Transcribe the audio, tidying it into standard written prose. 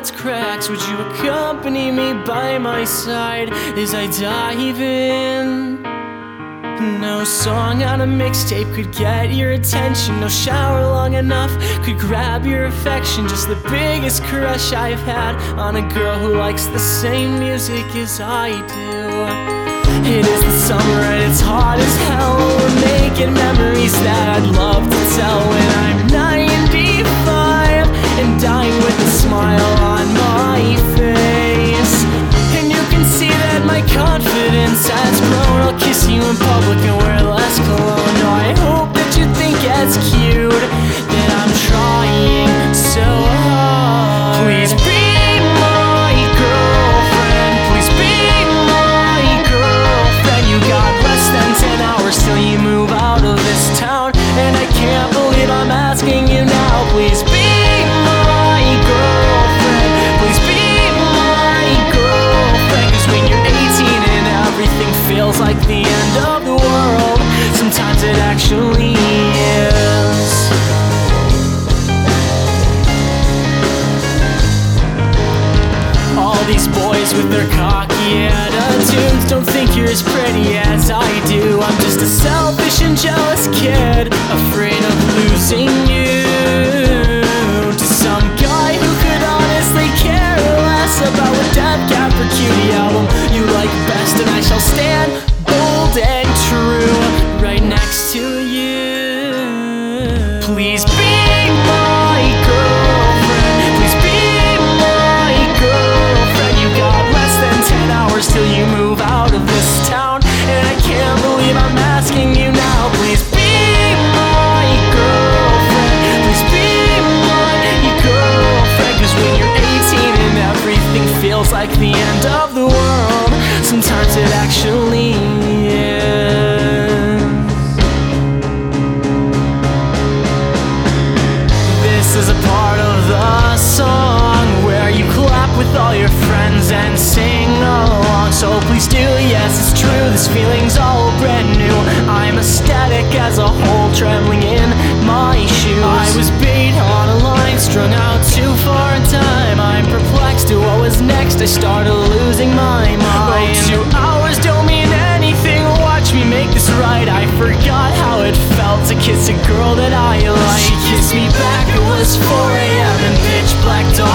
heart's cracks. Would you accompany me by my side as I dive in? No song on a mixtape could get your attention. No shower long enough could grab your affection. Just the biggest crush I've had on a girl who likes the same music as I do. It is the summer and it's hot as hell. We're making memories that I'd love to tell when I'm 95 and dying with a smile on my face. And you can see that my confidence has grown. I'll kiss you in public and wear less cologne. No, I hope that you think it's cute that I'm trying so hard. Please be my girlfriend. Please be my girlfriend. You got less than 10 hours till you move out of this town, and I can't believe I'm asking you now. Please be my girlfriend. Please be my girlfriend. 'Cause when you're 18 and everything feels like the end of the world, sometimes it actually is. All these boys with their cocky attitudes don't think you're as pretty as I do. I'm just a selfish and jealous kid, afraid of losing you to some guy who could honestly care less about what Death Cab for Cutie album you like best. And I shall stand bold and true right next to you. Please be my girlfriend. Please be my girlfriend. You got less than 10 hours till you move out of this town, and I can't believe I'm asking you now. Please be my girlfriend. Please be my girlfriend. 'Cause when you're 18 and everything feels like the end of the world, sometimes it actually is. This is a part of the song where you clap with all your friends and sing along. So please do, yes, it's true, this feeling's all brand new. I'm ecstatic as a whole, trembling in my shoes. I was beat on a line, strung out too far in time. I'm perplexed to what was next, I started losing my mind. 2 hours don't mean anything, watch me make this right. I forgot how it felt to kiss a girl that I liked. She kissed me back, it was 4 a.m. in pitch black dark.